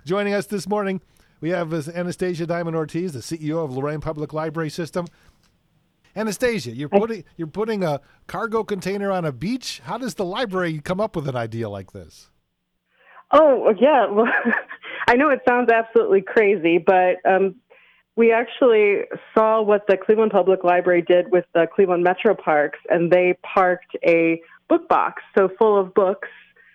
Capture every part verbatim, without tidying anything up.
Joining us this morning, we have Anastasia Diamond Ortiz, the C E O of Lorain Public Library System. Anastasia, you're putting you're putting a cargo container on a beach. How does the library come up with an idea like this? Oh, yeah. Well, I know it sounds absolutely crazy, but um, we actually saw what the Cleveland Public Library did with the Cleveland Metro Parks, and they parked a book box, so full of books,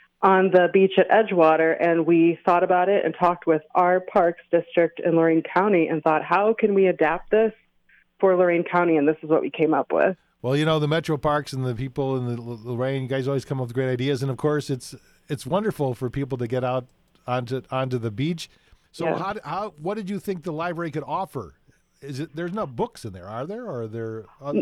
on the beach at Edgewater, and we thought about it and talked with our parks district in Lorain County and thought, how can we adapt this for Lorain County, and this is what we came up with. Well, you know, the Metro Parks and the people in the Lorain, you guys always come up with great ideas, and of course, it's it's wonderful for people to get out onto onto the beach. So, yeah. how how what did you think the library could offer? Is it there's no books in there, are there? Or are there? Uh,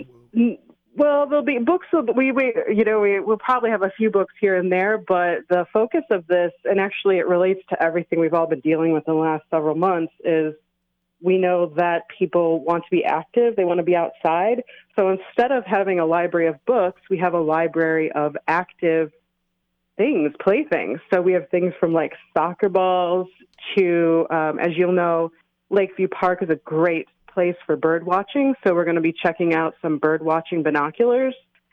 well, there'll be books. We we you know we we'll probably have a few books here and there, but the focus of this, and actually it relates to everything we've all been dealing with in the last several months, is we know that people want to be active. They want to be outside. So instead of having a library of books, we have a library of active things, playthings. So we have things from like soccer balls to, um, as you'll know, Lakeview Park is a great place for bird watching. So we're going to be checking out some bird watching binoculars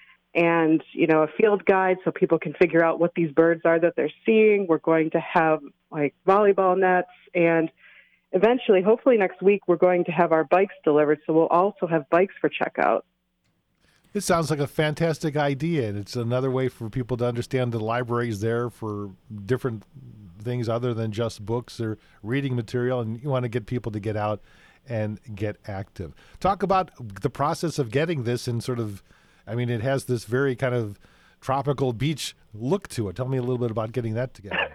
and, you know, a field guide so people can figure out what these birds are that they're seeing. We're going to have like volleyball nets, and eventually, hopefully next week, we're going to have our bikes delivered, so we'll also have bikes for checkout. This sounds like a fantastic idea, and it's another way for people to understand the library is there for different things other than just books or reading material, and you want to get people to get out and get active. Talk about the process of getting this and sort of, I mean, it has this very kind of tropical beach look to it. Tell me a little bit about getting that together.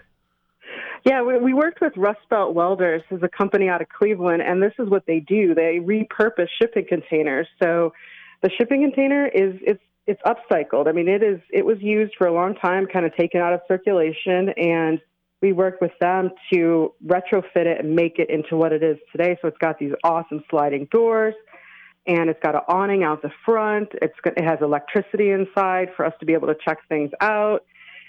Yeah, we, we worked with Rust Belt Welders, who's a company out of Cleveland, and this is what they do. They repurpose shipping containers. So the shipping container is it's it's upcycled. I mean, it is it was used for a long time, kind of taken out of circulation, and we worked with them to retrofit it and make it into what it is today. So it's got these awesome sliding doors, and it's got an awning out the front. It's it has electricity inside for us to be able to check things out.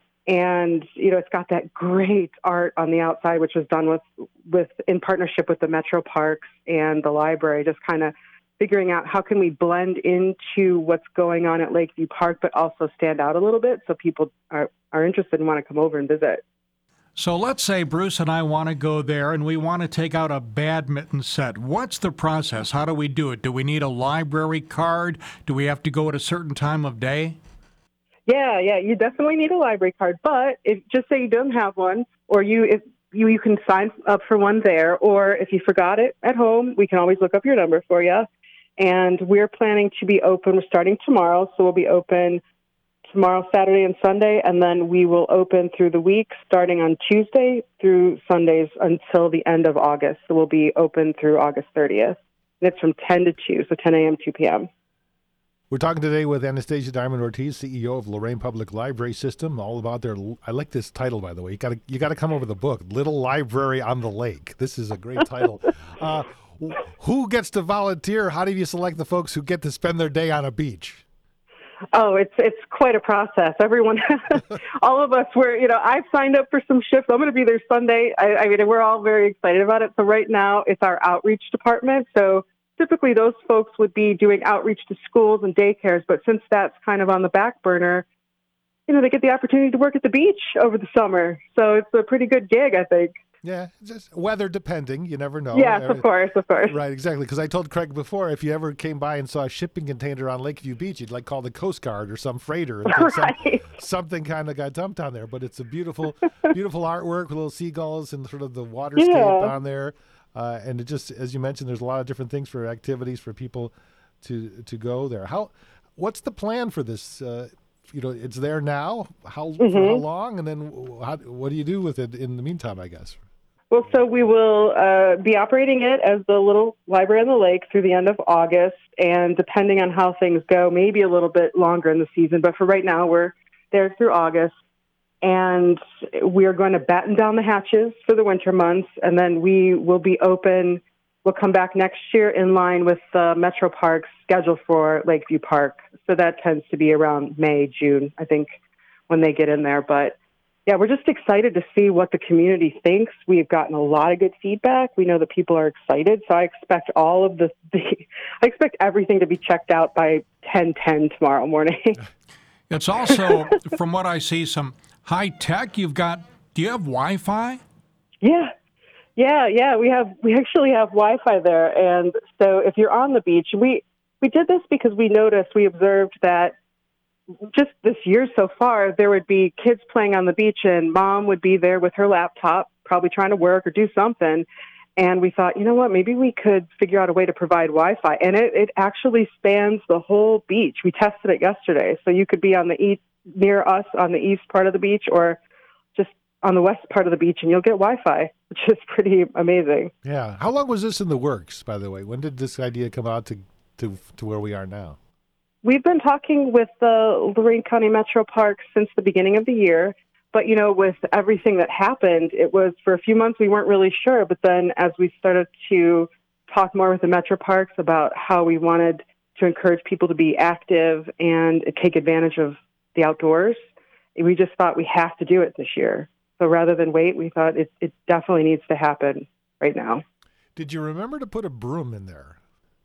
And, you know, it's got that great art on the outside, which was done with, with in partnership with the Metro Parks and the library, just kind of figuring out how can we blend into what's going on at Lakeview Park, but also stand out a little bit so people are, are interested and want to come over and visit. So let's say Bruce and I want to go there and we want to take out a badminton set. What's the process? How do we do it? Do we need a library card? Do we have to go at a certain time of day? Yeah, yeah, you definitely need a library card, but if just say you don't have one, or you if you you can sign up for one there, or if you forgot it at home, we can always look up your number for you. And we're planning to be open. We're starting tomorrow, so we'll be open tomorrow, Saturday, and Sunday, and then we will open through the week, starting on Tuesday through Sundays until the end of August. So we'll be open through August thirtieth. And it's from ten to two, so ten a.m., two p.m. We're talking today with Anastasia Diamond Ortiz, C E O of Lorain Public Library System, all about their, I like this title, by the way. You got to you got to come over the book, Little Library on the Lake. This is a great title. uh, who gets to volunteer? How do you select the folks who get to spend their day on a beach? Oh, it's it's quite a process. Everyone, all of us, we're, you know, I've signed up for some shifts. I'm going to be there Sunday. I, I mean, we're all very excited about it. So right now it's our outreach department. So typically, those folks would be doing outreach to schools and daycares, but since that's kind of on the back burner, you know, they get the opportunity to work at the beach over the summer. So it's a pretty good gig, I think. Yeah, just weather depending. You never know. Yes, of course, of course. Right, exactly. Because I told Craig before, if you ever came by and saw a shipping container on Lakeview Beach, you'd like call the Coast Guard or some freighter. And right. some, something kind of got dumped on there. But it's a beautiful, beautiful artwork with little seagulls and sort of the waterscape Yeah. on there. Uh, and it just, as you mentioned, there's a lot of different things for activities for people to to go there. How, what's the plan for this? Uh, you know, it's there now. How Mm-hmm. for how long? And then how, what do you do with it in the meantime? I guess. Well, so we will uh, be operating it as the little library on the lake through the end of August, and depending on how things go, maybe a little bit longer in the season. But for right now, we're there through August, and we are going to batten down the hatches for the winter months, and then we will be open. We'll come back next year in line with the Metro Park's schedule for Lakeview Park. So that tends to be around May, June, I think, when they get in there. But yeah, we're just excited to see what the community thinks. We've gotten a lot of good feedback. We know that people are excited, so I expect all of the, the I expect everything to be checked out by ten ten tomorrow morning. It's also, from what I see, some high tech. You've got, do you have Wi-Fi? Yeah. Yeah, yeah, we have we actually have Wi-Fi there, and so if you're on the beach, we we did this because we noticed, we observed that just this year so far, there would be kids playing on the beach, and mom would be there with her laptop, probably trying to work or do something, and we thought, you know what, maybe we could figure out a way to provide Wi-Fi, and it, it actually spans the whole beach. We tested it yesterday, so you could be on the east, near us on the east part of the beach, or just on the west part of the beach, and you'll get Wi-Fi, which is pretty amazing. Yeah. How long was this in the works, by the way? When did this idea come out to to, to where we are now? We've been talking with the Lorain County Metro Parks since the beginning of the year, but, you know, with everything that happened, it was for a few months we weren't really sure, but then as we started to talk more with the Metro Parks about how we wanted to encourage people to be active and take advantage of the outdoors, we just thought we have to do it this year. So rather than wait, we thought it, it definitely needs to happen right now. Did you remember to put a broom in there?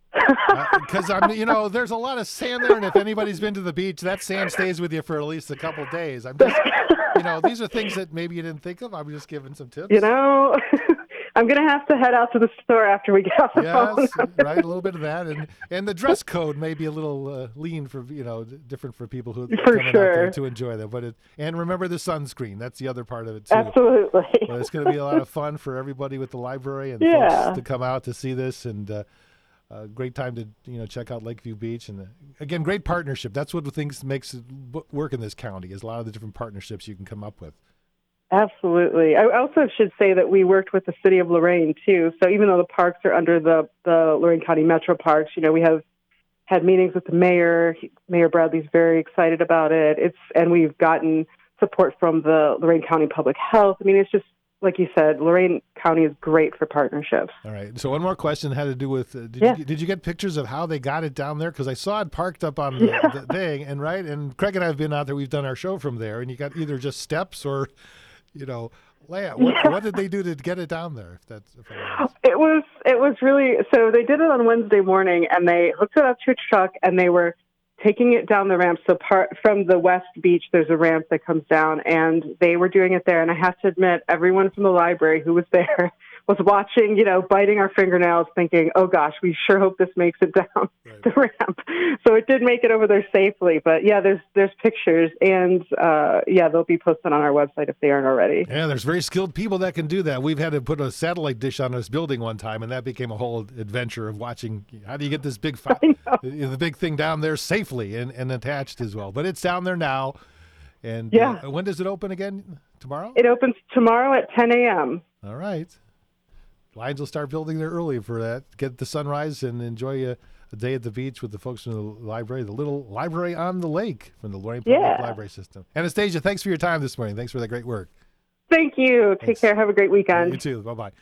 Because, uh, I'm, you know, there's a lot of sand there, and if anybody's been to the beach, that sand stays with you for at least a couple of days. I'm just, you know, these are things that maybe you didn't think of. I'm just giving some tips. You know, I'm going to have to head out to the store after we get off the yes, phone. right, a little bit of that. And and the dress code may be a little uh, lean for, you know, different for people who are For coming sure. out there to enjoy that. But it, and remember the sunscreen. That's the other part of it, too. Absolutely. Well, it's going to be a lot of fun for everybody with the library and Yeah. folks to come out to see this, and uh, a great time to, you know, check out Lakeview Beach. And uh, again, great partnership. That's what the things makes it w- work in this county, is a lot of the different partnerships you can come up with. Absolutely. I also should say that we worked with the city of Lorain, too. So even though the parks are under the, the Lorain County Metro Parks, you know, we have had meetings with the mayor. He, Mayor Bradley's very excited about it. It's and we've gotten support from the Lorain County Public Health. I mean, it's just, like you said, Lorain County is great for partnerships. All right. So one more question had to do with, uh, did, Yeah. you, did you get pictures of how they got it down there? Because I saw it parked up on the, Yeah. the thing, and right, and Craig and I have been out there. We've done our show from there, and you got either just steps or, you know, layout. What, Yeah. what did they do to get it down there? If that's if I may It was it was really so they did it on Wednesday morning, and they hooked it up to a truck, and they were taking it down the ramp. So part from the west beach, there's a ramp that comes down, and they were doing it there. And I have to admit, everyone from the library who was there was watching, you know, biting our fingernails, thinking, "Oh gosh, we sure hope this makes it down Right. the ramp." So it did make it over there safely. But yeah, there's there's pictures, and uh, yeah, they'll be posted on our website if they aren't already. Yeah, there's very skilled people that can do that. We've had to put a satellite dish on this building one time, and that became a whole adventure of watching how do you get this big fi- the, the big thing down there safely and, and attached as well. But it's down there now. And Yeah. uh, when does it open again? Tomorrow? It opens tomorrow at ten a.m. All right. Lines will start building there early for that. Get the sunrise and enjoy a, a day at the beach with the folks from the library, the little library on the lake from the Lorain Public Yeah. Library System. Anastasia, thanks for your time this morning. Thanks for that great work. Thank you. Take Thanks. care. Have a great weekend. You too. Bye-bye.